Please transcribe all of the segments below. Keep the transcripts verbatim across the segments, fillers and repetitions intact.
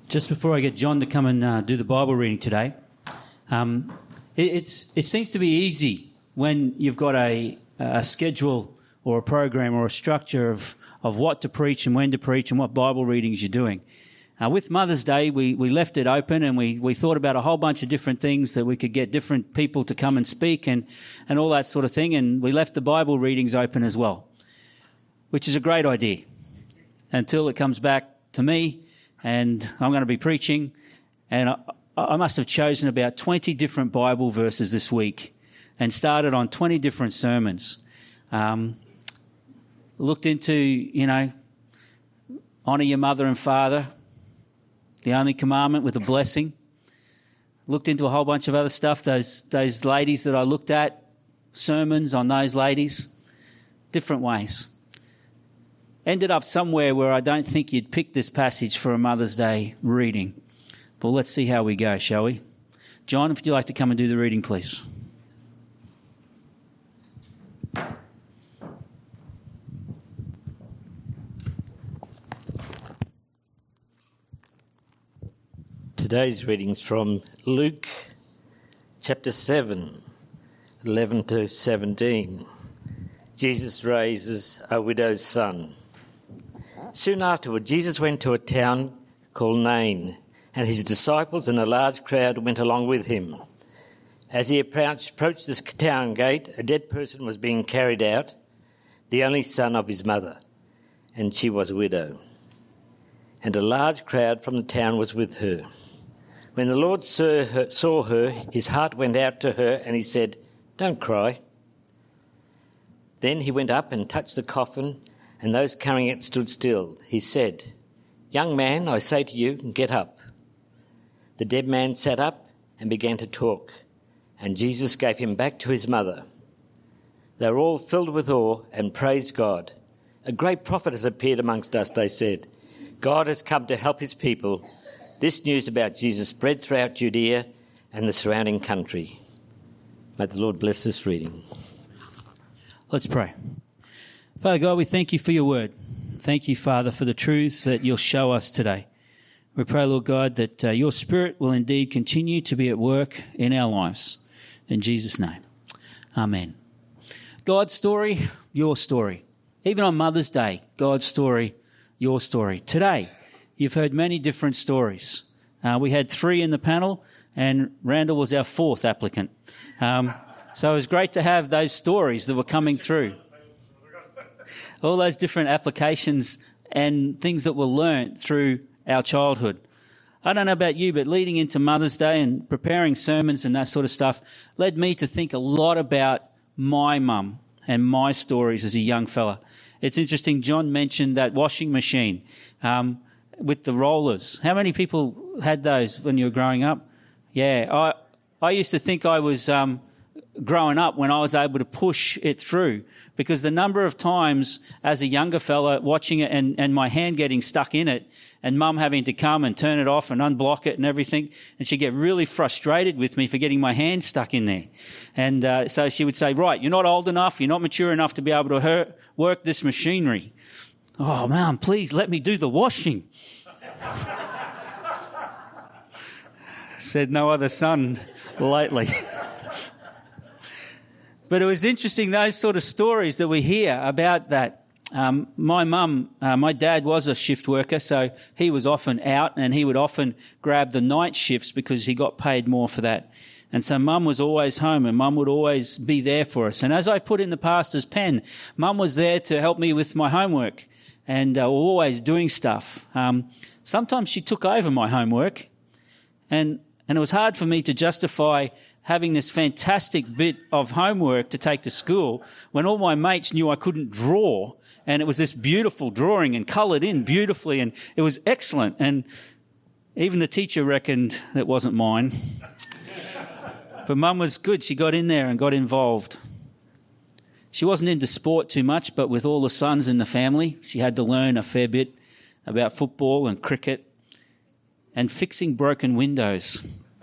Just before I get John to come and uh, do the Bible reading today, um, it, it's it seems to be easy when you've got a, a schedule or a program or a structure of, of what to preach and when to preach and what Bible readings you're doing. Uh, with Mother's Day, we, we left it open and we, we thought about a whole bunch of different things that we could get different people to come and speak and, and all that sort of thing, and we left the Bible readings open as well, which is a great idea until it comes back to me. And I'm going to be preaching, and I, I must have chosen about twenty different Bible verses this week and started on twenty different sermons. Um, looked into, you know, honour your mother and father, the only commandment with a blessing. Looked into a whole bunch of other stuff, those, those ladies that I looked at, sermons on those ladies, different ways. Ended up somewhere where I don't think you'd pick this passage for a Mother's Day reading. But let's see how we go, shall we? John, if you'd like to come and do the reading, please. Today's reading's from Luke chapter seven, eleven to seventeen. Jesus raises a widow's son. Soon afterward, Jesus went to a town called Nain, and his disciples and a large crowd went along with him. As he approached, approached this town gate, a dead person was being carried out, the only son of his mother, and she was a widow. And a large crowd from the town was with her. When the Lord saw her, saw her, his heart went out to her, and he said, "Don't cry." Then he went up and touched the coffin, and those carrying it stood still. He said, "Young man, I say to you, get up." The dead man sat up and began to talk, and Jesus gave him back to his mother. They were all filled with awe and praised God. "A great prophet has appeared amongst us," they said. "God has come to help his people." This news about Jesus spread throughout Judea and the surrounding country. May the Lord bless this reading. Let's pray. Father God, we thank you for your word. Thank you, Father, for the truths that you'll show us today. We pray, Lord God, that uh, your Spirit will indeed continue to be at work in our lives. In Jesus' name, amen. God's story, your story. Even on Mother's Day, God's story, your story. Today, you've heard many different stories. Uh, we had three in the panel, and Randall was our fourth applicant. Um, so it was great to have those stories that were coming through. All those different applications and things that were learnt through our childhood. I don't know about you, but leading into Mother's Day and preparing sermons and that sort of stuff led me to think a lot about my mum and my stories as a young fella. It's interesting, John mentioned that washing machine um, with the rollers. How many people had those when you were growing up? Yeah, I I used to think I was um, growing up when I was able to push it through, because the number of times as a younger fella watching it and, and my hand getting stuck in it and mum having to come and turn it off and unblock it and everything, and she'd get really frustrated with me for getting my hand stuck in there. And uh, so she would say, "Right, you're not old enough, you're not mature enough to be able to her- work this machinery. Oh, Mum, please let me do the washing." Said no other son lately. But it was interesting, those sort of stories that we hear about that. Um, my mum, uh, my dad was a shift worker, so he was often out and he would often grab the night shifts because he got paid more for that. And so mum was always home and mum would always be there for us. And as I put in the pastor's pen, mum was there to help me with my homework and uh, always doing stuff. Um, sometimes she took over my homework, and, and it was hard for me to justify having this fantastic bit of homework to take to school when all my mates knew I couldn't draw, and it was this beautiful drawing and coloured in beautifully, and it was excellent. And even the teacher reckoned it wasn't mine. But Mum was good. She got in there and got involved. She wasn't into sport too much, but with all the sons in the family, she had to learn a fair bit about football and cricket and fixing broken windows.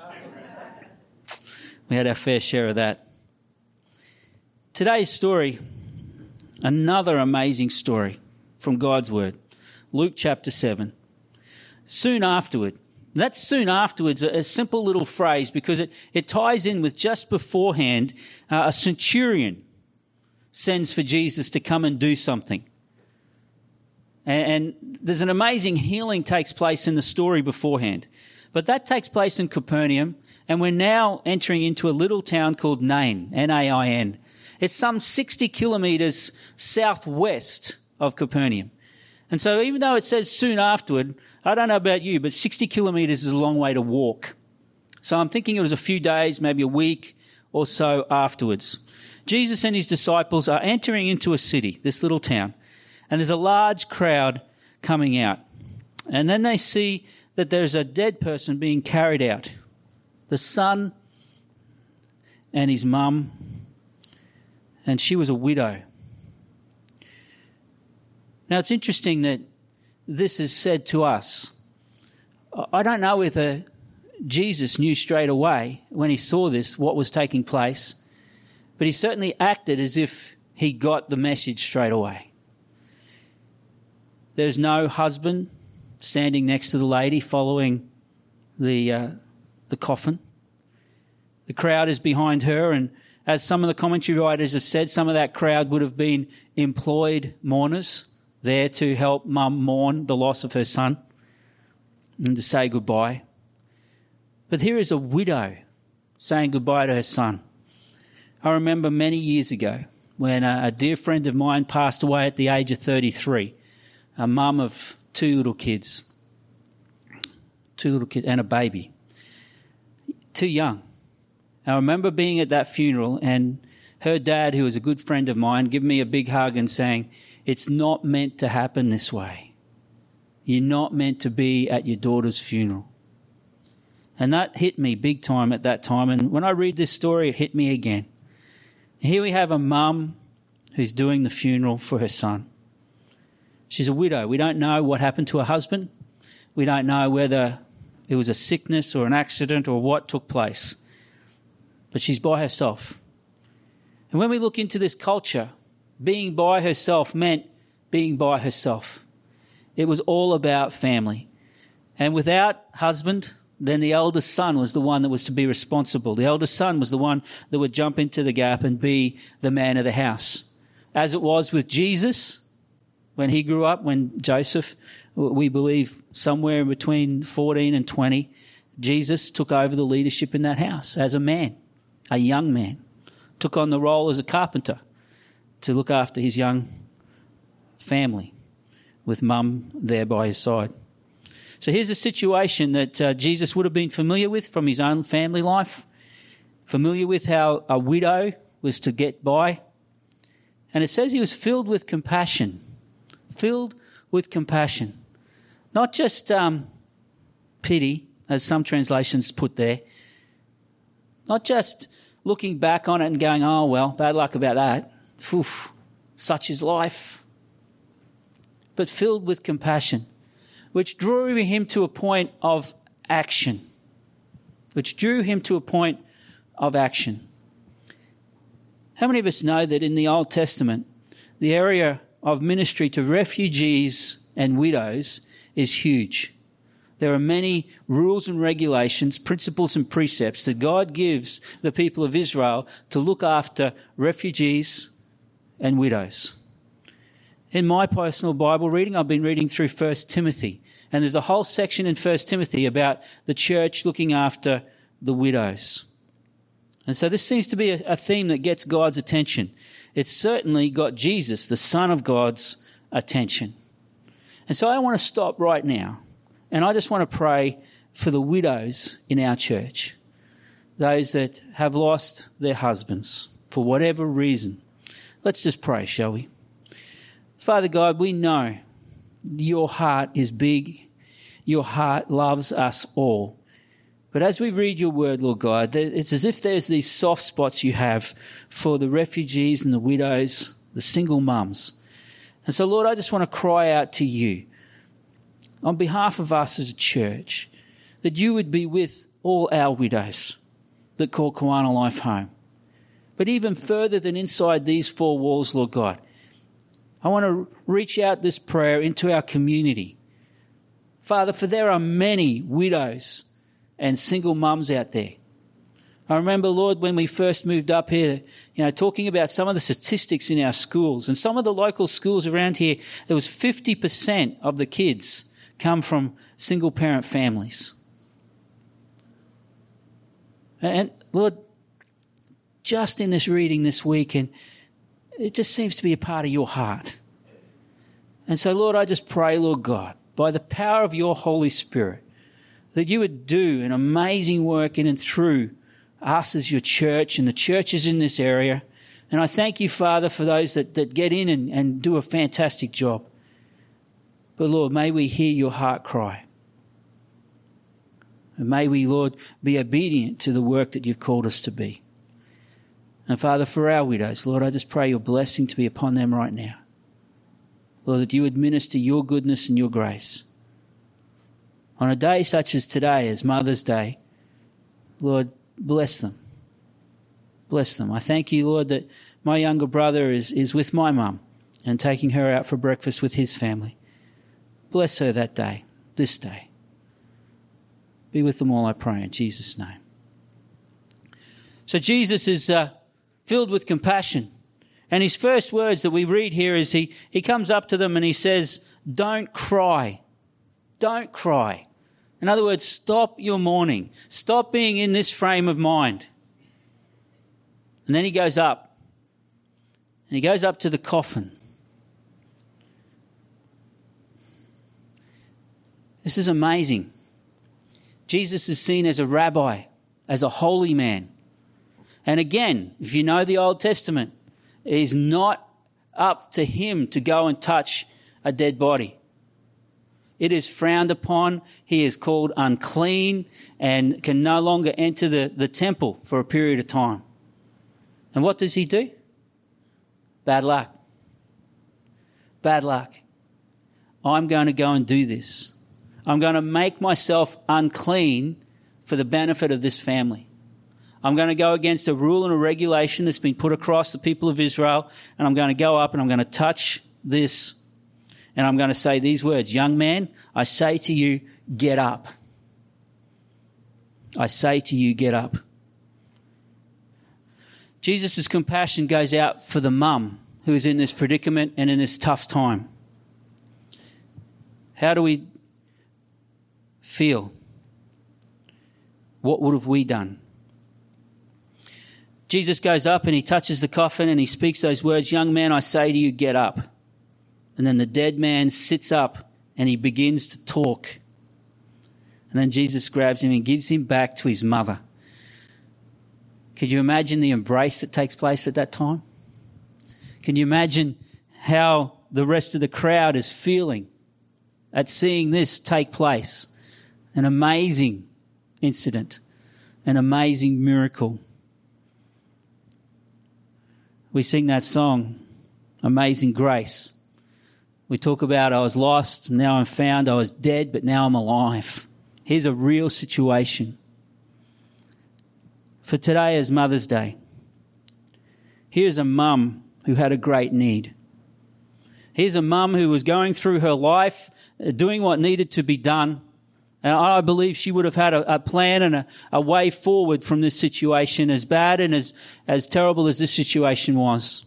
We had our fair share of that. Today's story, another amazing story from God's Word. Luke chapter seven. Soon afterward, That's soon afterwards, a, a simple little phrase, because it, it ties in with just beforehand, uh, a centurion sends for Jesus to come and do something. And, and there's an amazing healing takes place in the story beforehand. But that takes place in Capernaum, and we're now entering into a little town called Nain, N A I N. It's some sixty kilometres southwest of Capernaum. And so even though it says soon afterward, I don't know about you, but sixty kilometres is a long way to walk. So I'm thinking it was a few days, maybe a week or so afterwards. Jesus and his disciples are entering into a city, this little town, and there's a large crowd coming out. And then they see that there's a dead person being carried out. The son and his mum, and she was a widow. Now, it's interesting that this is said to us. I don't know whether Jesus knew straight away when he saw this what was taking place, but he certainly acted as if he got the message straight away. There's no husband standing next to the lady following the uh, the coffin. The crowd is behind her, and as some of the commentary writers have said, some of that crowd would have been employed mourners there to help mum mourn the loss of her son and to say goodbye. But here is a widow saying goodbye to her son. I remember many years ago when a, a dear friend of mine passed away at the age of thirty-three, a mum of two little kids, two little kids and a baby, too young. I remember being at that funeral and her dad, who was a good friend of mine, giving me a big hug and saying, "It's not meant to happen this way. You're not meant to be at your daughter's funeral." And that hit me big time at that time. And when I read this story, it hit me again. Here we have a mum who's doing the funeral for her son. She's a widow. We don't know what happened to her husband. We don't know whether it was a sickness or an accident or what took place. But she's by herself. And when we look into this culture, being by herself meant being by herself. It was all about family. And without husband, then the eldest son was the one that was to be responsible. The eldest son was the one that would jump into the gap and be the man of the house. As it was with Jesus, when he grew up, when Joseph, we believe somewhere in between fourteen and twenty, Jesus took over the leadership in that house as a man, a young man, took on the role as a carpenter to look after his young family with mum there by his side. So here's a situation that uh, Jesus would have been familiar with from his own family life, familiar with how a widow was to get by. And it says he was filled with compassion, filled with compassion. Not just um, pity, as some translations put there, not just looking back on it and going, "Oh, well, bad luck about that. Oof, such is life." But filled with compassion, which drew him to a point of action, which drew him to a point of action. How many of us know that in the Old Testament, the area of ministry to refugees and widows is huge? There are many rules and regulations, principles and precepts that God gives the people of Israel to look after refugees and widows. In my personal Bible reading, I've been reading through First Timothy, and there's a whole section in First Timothy about the church looking after the widows. And so this seems to be a, a theme that gets God's attention. It's certainly got Jesus, the Son of God's, attention. And so I want to stop right now, and I just want to pray for the widows in our church, those that have lost their husbands for whatever reason. Let's just pray, shall we? Father God, we know your heart is big. Your heart loves us all. But as we read your word, Lord God, it's as if there's these soft spots you have for the refugees and the widows, the single mums. And so, Lord, I just want to cry out to you on behalf of us as a church, that you would be with all our widows that call Kawana Life home. But even further than inside these four walls, Lord God, I want to reach out this prayer into our community Father, for there are many widows and single mums out there. I remember, Lord, when we first moved up here, you know, talking about some of the statistics in our schools, and some of the local schools around here, there was fifty percent of the kids come from single parent families. And Lord, just in this reading this week, and it just seems to be a part of your heart. And so, Lord, I just pray, Lord God, by the power of your Holy Spirit, that you would do an amazing work in and through us as your church and the churches in this area. And I thank you, Father, for those that, that get in and, and do a fantastic job. But Lord, may we hear your heart cry. And may we, Lord, be obedient to the work that you've called us to be. And Father, for our widows, Lord, I just pray your blessing to be upon them right now. Lord, that you administer your goodness and your grace. On a day such as today, as Mother's Day, Lord, bless them. Bless them. I thank you, Lord, that my younger brother is, is with my mum and taking her out for breakfast with his family. Bless her that day, this day. Be with them all, I pray, in Jesus' name. So Jesus is uh, filled with compassion. And his first words that we read here is he, he comes up to them and he says, don't cry. Don't cry. In other words, stop your mourning. Stop being in this frame of mind. And then he goes up. And he goes up to the coffin. This is amazing. Jesus is seen as a rabbi, as a holy man. And again, if you know the Old Testament, it is not up to him to go and touch a dead body. It is frowned upon. He is called unclean and can no longer enter the, the temple for a period of time. And what does he do? Bad luck. Bad luck. I'm going to go and do this. I'm going to make myself unclean for the benefit of this family. I'm going to go against a rule and a regulation that's been put across the people of Israel, and I'm going to go up and I'm going to touch this, and I'm going to say these words, young man, I say to you, get up. I say to you, get up. Jesus' compassion goes out for the mum who is in this predicament and in this tough time. How do we feel? What would have we done? Jesus goes up and he touches the coffin and he speaks those words, young man, I say to you, get up. And then the dead man sits up and he begins to talk. And then Jesus grabs him and gives him back to his mother. Could you imagine the embrace that takes place at that time? Can you imagine how the rest of the crowd is feeling at seeing this take place? An amazing incident, an amazing miracle. We sing that song, Amazing Grace. We talk about I was lost, now I'm found. I was dead, but now I'm alive. Here's a real situation. For today is Mother's Day. Here's a mum who had a great need. Here's a mum who was going through her life, doing what needed to be done. And I believe she would have had a, a plan and a, a way forward from this situation, as bad and as, as terrible as this situation was.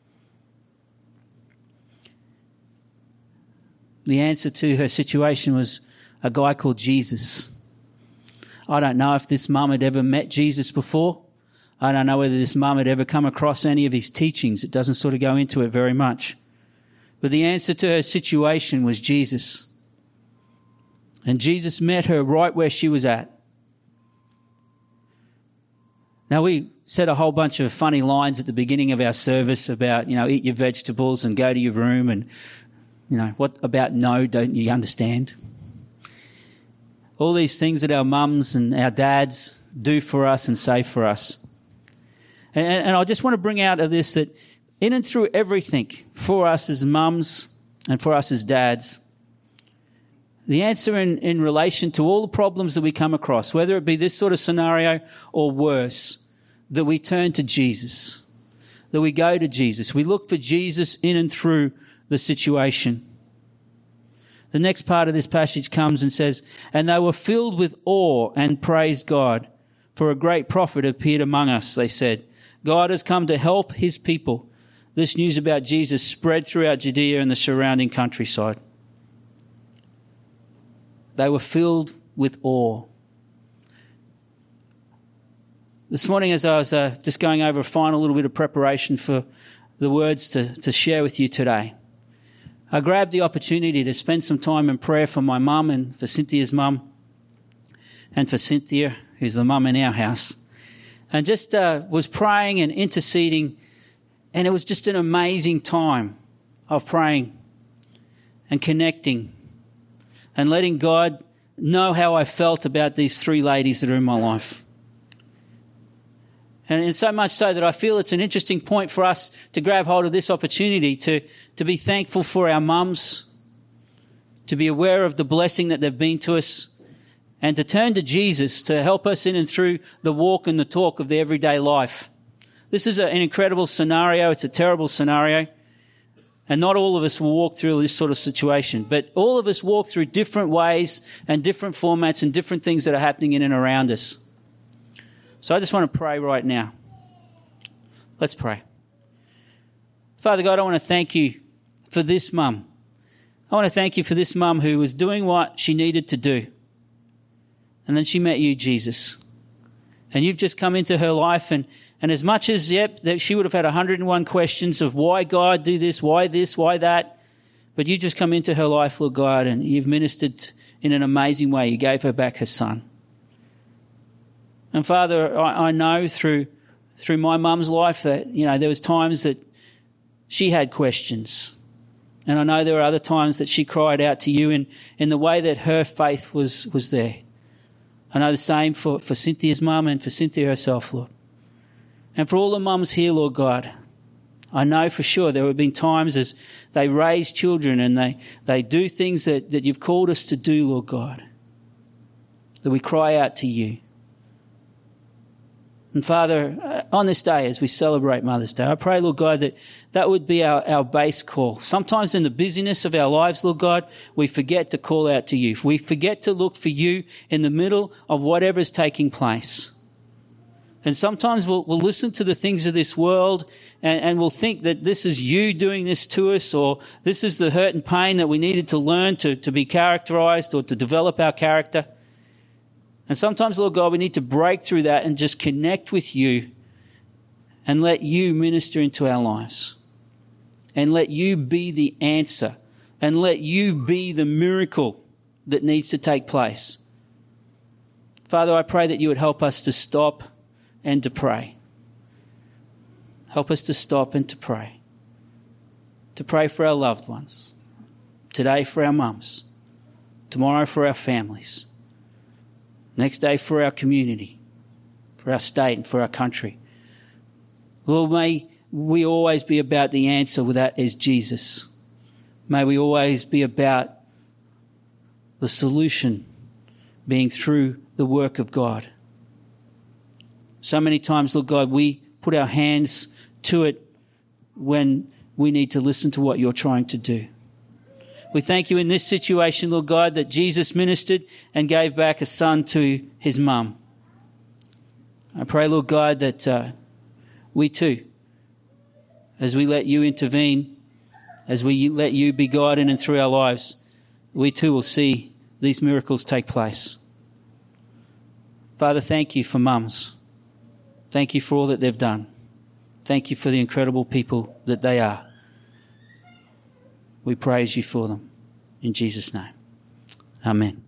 The answer to her situation was a guy called Jesus. I don't know if this mum had ever met Jesus before. I don't know whether this mum had ever come across any of his teachings. It doesn't sort of go into it very much. But the answer to her situation was Jesus. And Jesus met her right where she was at. Now, we said a whole bunch of funny lines at the beginning of our service about, you know, eat your vegetables and go to your room and, you know, what about no, don't you understand? All these things that our mums and our dads do for us and say for us. And, and I just want to bring out of this that in and through everything for us as mums and for us as dads, the answer in, in relation to all the problems that we come across, whether it be this sort of scenario or worse, that we turn to Jesus, that we go to Jesus. We look for Jesus in and through the situation. The next part of this passage comes and says, "And they were filled with awe and praised God. For a great prophet appeared among us," they said. God has come to help his people. This news about Jesus spread throughout Judea and the surrounding countryside. They were filled with awe. This morning, as I was uh, just going over a final little bit of preparation for the words to, to share with you today, I grabbed the opportunity to spend some time in prayer for my mum and for Cynthia's mum and for Cynthia, who's the mum in our house, and just uh, was praying and interceding, and it was just an amazing time of praying and connecting and letting God know how I felt about these three ladies that are in my life. And so much so that I feel it's an interesting point for us to grab hold of this opportunity to, to be thankful for our mums, to be aware of the blessing that they've been to us, and to turn to Jesus to help us in and through the walk and the talk of the everyday life. This is a, an incredible scenario. It's a terrible scenario. And not all of us will walk through this sort of situation, but all of us walk through different ways and different formats and different things that are happening in and around us. So I just want to pray right now. Let's pray. Father God, I want to thank you for this mum. I want to thank you for this mum who was doing what she needed to do. And then she met you, Jesus. And you've just come into her life, and, and as much as, yep, that she would have had one hundred and one questions of why God do this, why this, why that, but you just come into her life, Lord God, and you've ministered in an amazing way. You gave her back her son. And Father, I, I know through through my mum's life that, you know, there was times that she had questions. And I know there were other times that she cried out to you in, in the way that her faith was, was there. I know the same for, for Cynthia's mum and for Cynthia herself, Lord. And for all the mums here, Lord God, I know for sure there have been times as they raise children and they, they do things that, that you've called us to do, Lord God, that we cry out to you. And Father, on this day, as we celebrate Mother's Day, I pray, Lord God, that that would be our, our base call. Sometimes in the busyness of our lives, Lord God, we forget to call out to you. We forget to look for you in the middle of whatever's taking place. And sometimes we'll, we'll listen to the things of this world and, and we'll think that this is you doing this to us, or this is the hurt and pain that we needed to learn to, to be characterized or to develop our character. And sometimes, Lord God, we need to break through that and just connect with you and let you minister into our lives. And let you be the answer. And let you be the miracle that needs to take place. Father, I pray that you would help us to stop and to pray. Help us to stop and to pray. To pray for our loved ones. Today for our mums. Tomorrow for our families. Next day for our community, for our state and for our country. Lord, may we always be about the answer, that is Jesus. May we always be about the solution being through the work of God. So many times, Lord God, we put our hands to it when we need to listen to what you're trying to do. We thank you in this situation, Lord God, that Jesus ministered and gave back a son to his mum. I pray, Lord God, that uh, we too, as we let you intervene, as we let you be God in and through our lives, we too will see these miracles take place. Father, thank you for mums. Thank you for all that they've done. Thank you for the incredible people that they are. We praise you for them. In Jesus' name. Amen.